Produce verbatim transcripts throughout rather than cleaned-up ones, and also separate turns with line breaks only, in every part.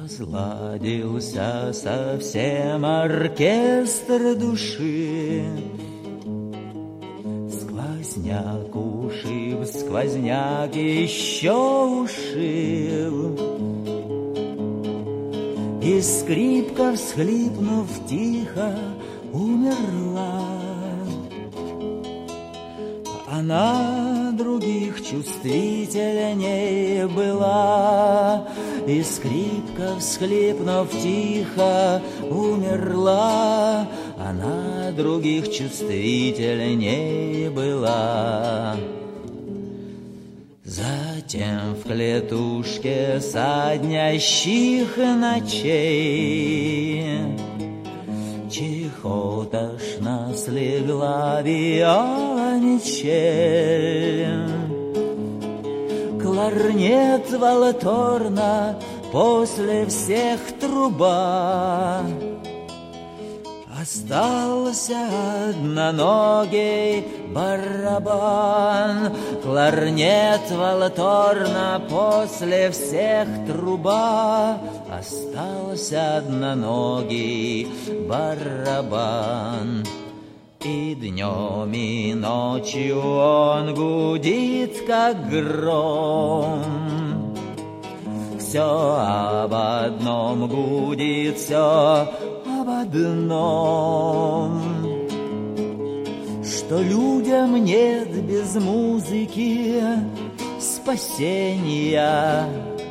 Разладился совсем оркестр души. Сквозняк ушиб, сквозняк еще ушиб. И скрипка, всхлипнув тихо, умерла. Она других чувствительней была, и скрипка, всхлипнув тихо, умерла. Она других чувствительней была. Затем в клетушке соднящих ночей чехотошно слегла виолончель. Кларнет валторна после всех труба. Остался одноногий барабан. Кларнет валторна после всех труба. Остался одноногий барабан. И днем, и ночью он гудит, как гром. Все об одном гудит, все об одном, что людям нет без музыки спасения.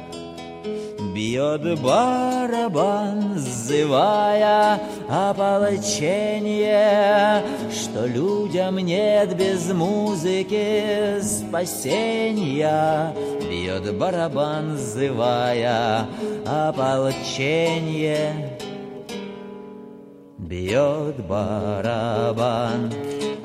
Бьет барабан, сзывая ополчение, что людям нет без музыки спасения. Бьет барабан, сзывая ополчение. Бьет барабан.